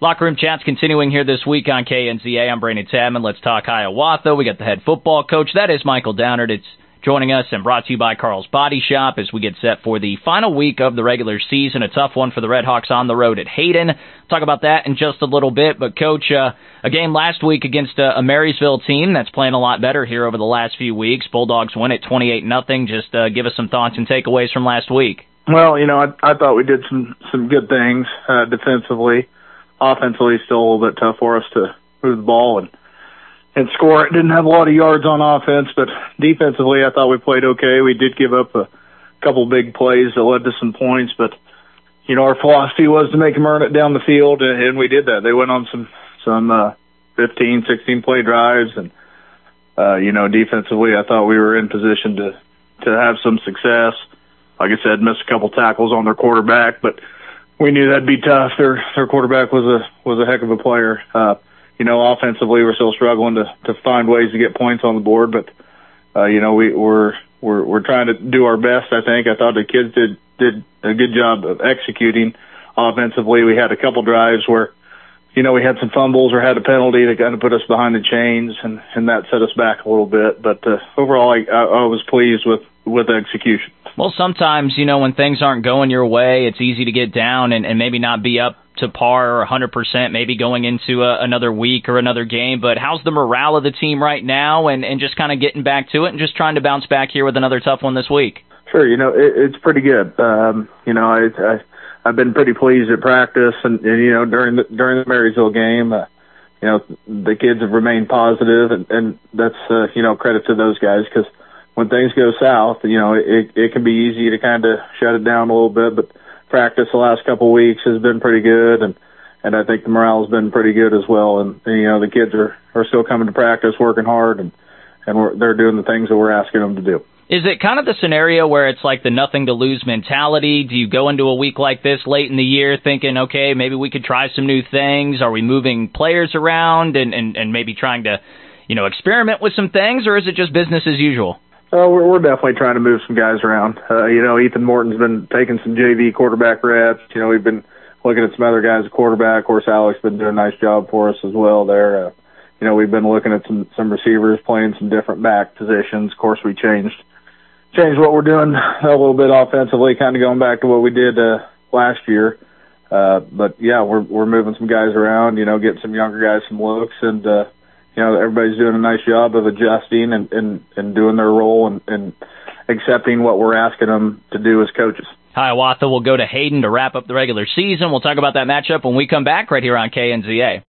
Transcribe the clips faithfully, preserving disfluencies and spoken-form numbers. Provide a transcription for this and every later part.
Locker Room Chat's continuing here this week on K N Z A. I'm Brandon Tadman. Let's talk Hiawatha. We got the head football coach. That is Michael Downard. It's joining us and brought to you by Carl's Body Shop as we get set for the final week of the regular season. A tough one for the Redhawks on the road at Hayden. Talk about that in just a little bit. But, Coach, uh, a game last week against a, a Marysville team that's playing a lot better here over the last few weeks. Bulldogs win at twenty-eight nothing. Just uh, give us some thoughts and takeaways from last week. Well, you know, I, I thought we did some, some good things uh, defensively. Offensively, still a little bit tough for us to move the ball and and score. It didn't have a lot of yards on offense, but defensively, I thought we played okay. We did give up a couple big plays that led to some points, but you know, our philosophy was to make them earn it down the field, and, and we did that. They went on some some uh, fifteen, sixteen play drives, and uh, you know, defensively, I thought we were in position to to have some success. Like I said, missed a couple tackles on their quarterback, but we knew that'd be tough. Their their quarterback was a was a heck of a player. Uh, you know, offensively, we're still struggling to to find ways to get points on the board, but uh, you know, we we're we're we're trying to do our best. I think I thought the kids did did a good job of executing offensively. We had a couple drives where, you know, we had some fumbles or had a penalty that kind of put us behind the chains, and and that set us back a little bit. But uh, overall, I, I I was pleased with with the execution. Well, sometimes, you know, when things aren't going your way, it's easy to get down and, and maybe not be up to par or one hundred percent maybe going into a, another week or another game. But how's the morale of the team right now, and, and just kind of getting back to it and just trying to bounce back here with another tough one this week? Sure, you know, it, it's pretty good. Um, you know, I, I, I've been pretty pleased at practice, and, and you know, during the, during the Marysville game, uh, you know, the kids have remained positive, and, and that's, uh, you know, credit to those guys, because when things go south, you know, it, it can be easy to kind of shut it down a little bit, but practice the last couple of weeks has been pretty good, and, and I think the morale has been pretty good as well. And, and you know, the kids are, are still coming to practice, working hard, and, and we're, they're doing the things that we're asking them to do. Is it kind of the scenario where it's like the nothing to lose mentality? Do you go into a week like this late in the year thinking, okay, maybe we could try some new things? Are we moving players around and, and, and maybe trying to, you know, experiment with some things, or is it just business as usual? Uh, we're, we're definitely trying to move some guys around. Uh, you know, Ethan Morton's been taking some J V quarterback reps. You know, we've been looking at some other guys at quarterback. Of course, Alex has been doing a nice job for us as well there. Uh, you know, we've been looking at some, some receivers playing some different back positions. Of course, we changed changed what we're doing a little bit offensively, kind of going back to what we did uh, last year. Uh, but, yeah, we're we're moving some guys around, you know, getting some younger guys some looks, and uh, you know, everybody's doing a nice job of adjusting and, and, and doing their role and, and accepting what we're asking them to do as coaches. Hiawatha will go to Hayden to wrap up the regular season. We'll talk about that matchup when we come back right here on K N Z A.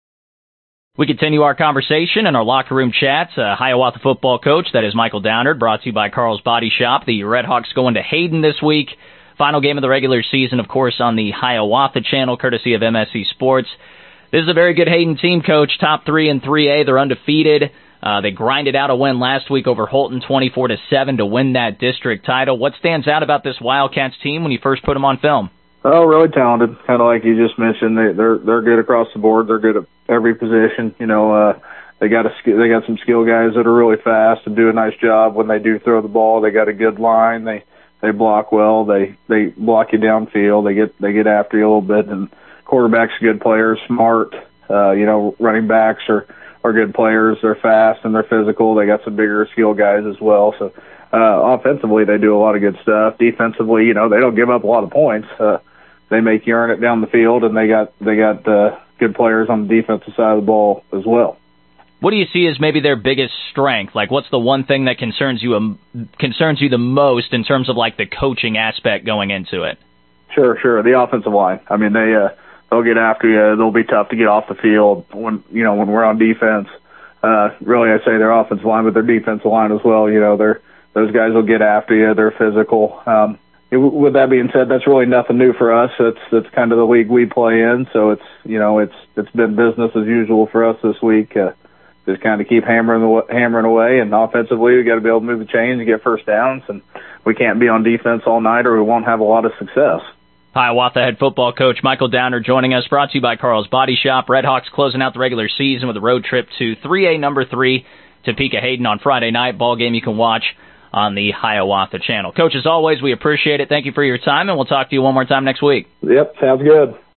We continue our conversation in our locker room chats. Uh, Hiawatha football coach, that is Michael Downard, brought to you by Carl's Body Shop. The Redhawks going to Hayden this week. Final game of the regular season, of course, on the Hiawatha channel, courtesy of M S C Sports. This is a very good Hayden team, Coach. Top three in three A. They're undefeated. Uh, they grinded out a win last week over Holton, twenty-four to seven, to win that district title. What stands out about this Wildcats team when you first put them on film? Oh, really talented. Kind of like you just mentioned, they, they're they're good across the board. They're good at every position. You know, uh, they got a they got some skill guys that are really fast and do a nice job when they do throw the ball. They got a good line. They they block well. They they block you downfield. They get they get after you a little bit, and quarterback's a good player, smart. Uh, you know, running backs are, are good players. They're fast and they're physical. They got some bigger skill guys as well. So uh, offensively, they do a lot of good stuff. Defensively, you know, they don't give up a lot of points. Uh, they make you earn it down the field, and they got they got uh, good players on the defensive side of the ball as well. What do you see as maybe their biggest strength? Like, what's the one thing that concerns you um, concerns you the most in terms of like the coaching aspect going into it? Sure, sure. The offensive line. I mean, they. Uh, They'll get after you. They'll be tough to get off the field when, you know, when we're on defense. Uh, really, I say their offensive line, but their defensive line as well. You know, they're, those guys will get after you. They're physical. Um, it, with that being said, that's really nothing new for us. That's, that's kind of the league we play in. So it's, you know, it's, it's been business as usual for us this week. Uh, just kind of keep hammering the, hammering away. And offensively, we got to be able to move the chains and get first downs. And we can't be on defense all night or we won't have a lot of success. Hiawatha head football coach Michael Downard joining us, brought to you by Carl's Body Shop. Redhawks closing out the regular season with a road trip to three A number three, Topeka Hayden on Friday night. Ball game you can watch on the Hiawatha channel. Coach, as always, we appreciate it. Thank you for your time, and we'll talk to you one more time next week. Yep, sounds good.